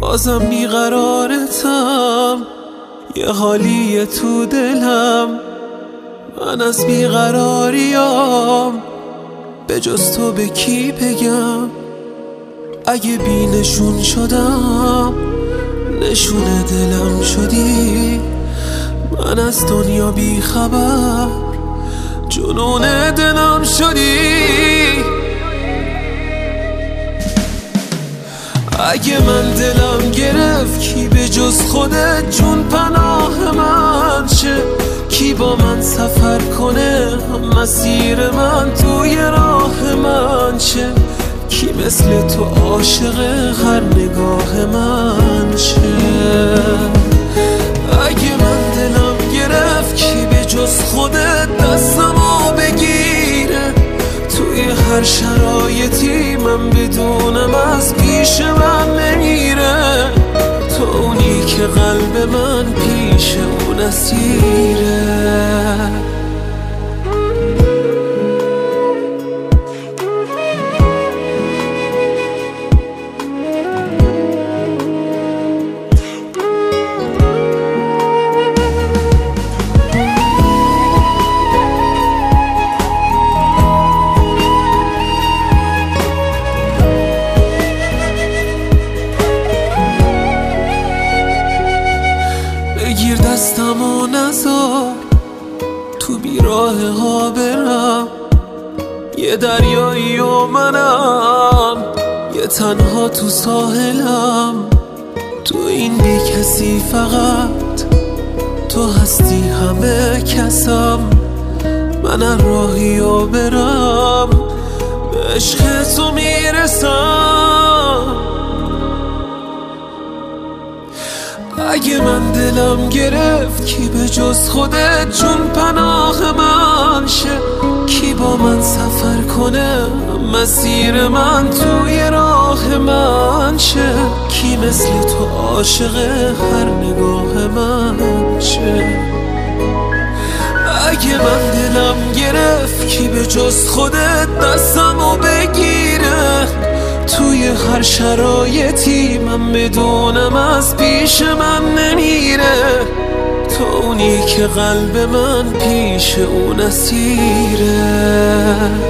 بازم بیقرارتم، یه حالیه تو دلم، من از بیقراریام به جز تو به کی بگم؟ اگه بی نشون شدم نشون دلم شدی، من از دنیا بی خبر جنون دلم شدی. اگه من دلم گرفت کی به جز خودت جون پناه من شه؟ کی با من سفر کنه مسیر من توی راه من شه؟ کی مثل تو عاشق هر نگاه من شه؟ اگه من دلم گرفت کی به جز خودت دستمو بگیره؟ توی هر شرایطی من بدونم از پیش من نمیره، تو اونی که قلب من پیش اون اسیره. بگیر دستم و نذار تو بیراه ها برم، یه دریایی و منم یه تنها تو ساحلم، تو این بی کسی فقط تو هستی همه کسم، من راهی و برم به عشق تو میرسم. اگه من دلم گرفت کی به جز خودت جون پناه من شه؟ کی با من سفر کنه مسیر من توی راه من شه؟ کی مثل تو عاشق هر نگاه من شه؟ اگه من دلم گرفت کی به جز خودت دستمو بگیره؟ توی هر شرایطی من بدونم از پیش من نمیره، تو اونی که قلب من پیش اون اسیره.